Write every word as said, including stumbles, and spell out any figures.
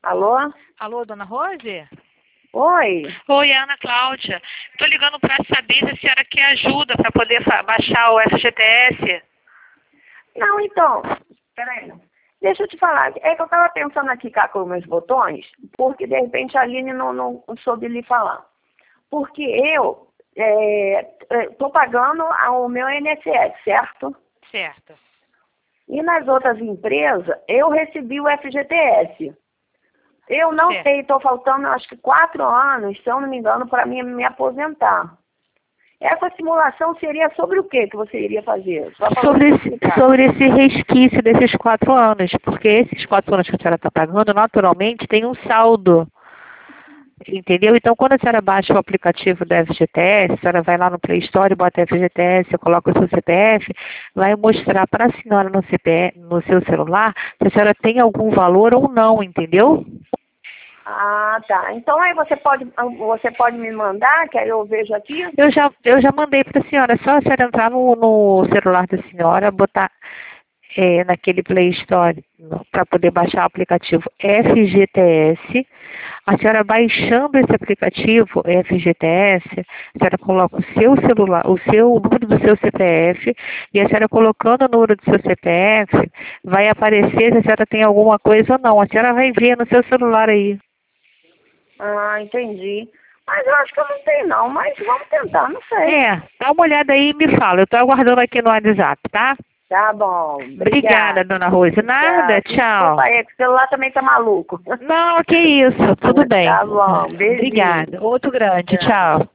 Alô? Alô, dona Rose? Oi. Oi, é Ana Cláudia. Estou ligando para saber se a senhora quer ajuda para poder baixar o F G T S. Não, então, peraí. Deixa eu te falar. É que eu estava pensando aqui cá com meus botões, porque de repente a Aline não, não soube lhe falar. Porque eu estou é, pagando o meu I N S S, certo? Certo. E nas outras empresas, eu recebi o F G T S. Eu não certo. sei, estou faltando acho que quatro anos, se eu não me engano, para mim me aposentar. Essa simulação seria sobre o que que você iria fazer? Só Sobre esse, sobre esse resquício desses quatro anos, porque esses quatro anos que a senhora está pagando, naturalmente, tem um saldo. Entendeu? Então, quando a senhora baixa o aplicativo da F G T S, a senhora vai lá no Play Store, bota F G T S, coloca o seu C P F, vai mostrar para a senhora no, C P F, no seu celular se a senhora tem algum valor ou não, entendeu? Ah, tá. Então aí você pode, você pode me mandar, que aí eu vejo aqui? Eu já, eu já mandei para a senhora, é só a senhora entrar no, no celular da senhora, botar é, naquele Play Store para poder baixar o aplicativo F G T S. A senhora baixando esse aplicativo F G T S, a senhora coloca o seu celular, o seu o número do seu C P F, e a senhora colocando o número do seu C P F, vai aparecer se a senhora tem alguma coisa ou não. A senhora vai ver no seu celular aí. Ah, entendi. Mas eu acho que eu não tenho não, mas vamos tentar, não sei. É, dá uma olhada aí e me fala. Eu estou aguardando aqui no WhatsApp, tá? Tá bom. Obrigada, Obrigada, dona Rose. Nada, tchau. Desculpa aí, que o celular também tá maluco. Não, que isso. Tudo bem. Tá bom, beijinho. Obrigada. Outro grande, tchau.